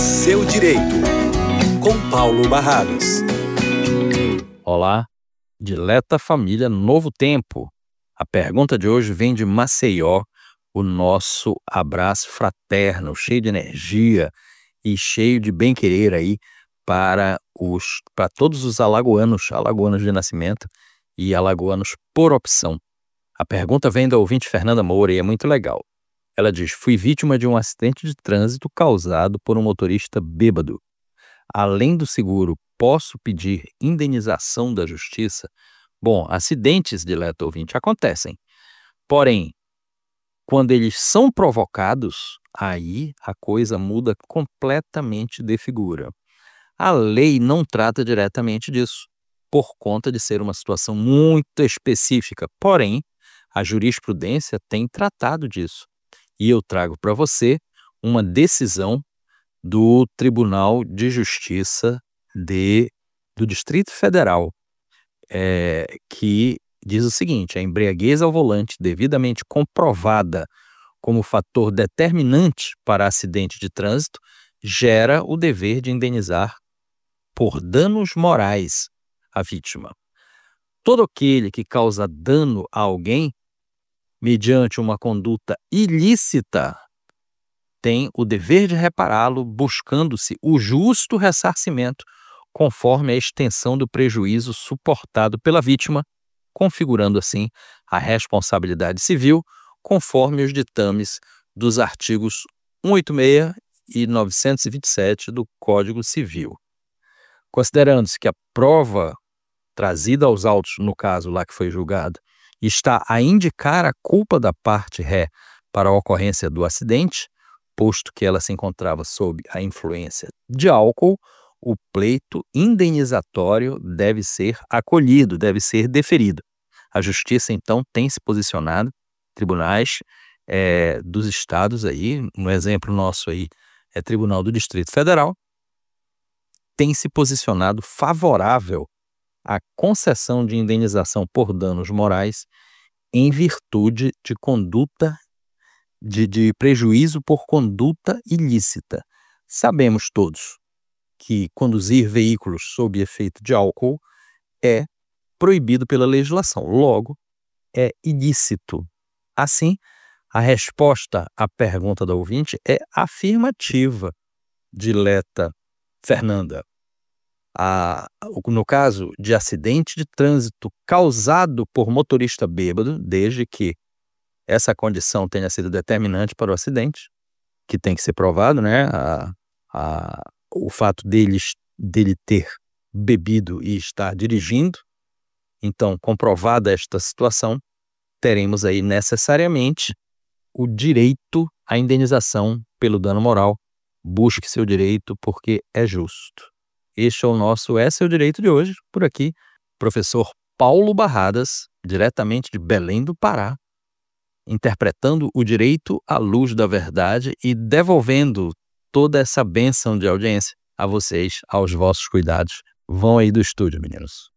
Seu Direito, com Paulo Barradas. Olá, dileta família Novo Tempo. A pergunta de hoje vem de Maceió, o nosso abraço fraterno, cheio de energia e cheio de bem-querer aí para todos os alagoanos de nascimento e alagoanos por opção. A pergunta vem da ouvinte Fernanda Moura e é muito legal. Ela diz: fui vítima de um acidente de trânsito causado por um motorista bêbado. Além do seguro, posso pedir indenização da justiça? Bom, acidentes, dileta ouvinte, acontecem. Porém, quando eles são provocados, aí a coisa muda completamente de figura. A lei não trata diretamente disso, por conta de ser uma situação muito específica. Porém, a jurisprudência tem tratado disso. E eu trago para você uma decisão do Tribunal de Justiça do Distrito Federal, que diz o seguinte: a embriaguez ao volante devidamente comprovada como fator determinante para acidente de trânsito gera o dever de indenizar por danos morais a vítima. Todo aquele que causa dano a alguém mediante uma conduta ilícita tem o dever de repará-lo, buscando-se o justo ressarcimento conforme a extensão do prejuízo suportado pela vítima, configurando assim a responsabilidade civil conforme os ditames dos artigos 186 e 927 do Código Civil. Considerando-se que a prova trazida aos autos, no caso lá que foi julgado, está a indicar a culpa da parte ré para a ocorrência do acidente, posto que ela se encontrava sob a influência de álcool, o pleito indenizatório deve ser acolhido, deve ser deferido. A Justiça, então, tem se posicionado, tribunais dos estados aí, no exemplo nosso aí, é Tribunal do Distrito Federal, tem se posicionado favorável à concessão de indenização por danos morais em virtude de conduta de prejuízo por conduta ilícita. Sabemos todos que conduzir veículos sob efeito de álcool é proibido pela legislação, logo é ilícito. Assim, a resposta à pergunta da ouvinte é afirmativa, dileta Fernanda. No caso de acidente de trânsito causado por motorista bêbado, desde que essa condição tenha sido determinante para o acidente, que tem que ser provado, né? O fato dele ter bebido e estar dirigindo. Então, comprovada esta situação, teremos aí necessariamente o direito à indenização pelo dano moral. Busque seu direito porque é justo. Este é o nosso É Seu Direito de hoje. Por aqui, professor Paulo Barradas, diretamente de Belém do Pará, interpretando o direito à luz da verdade e devolvendo toda essa bênção de audiência a vocês, aos vossos cuidados. Vão aí do estúdio, meninos.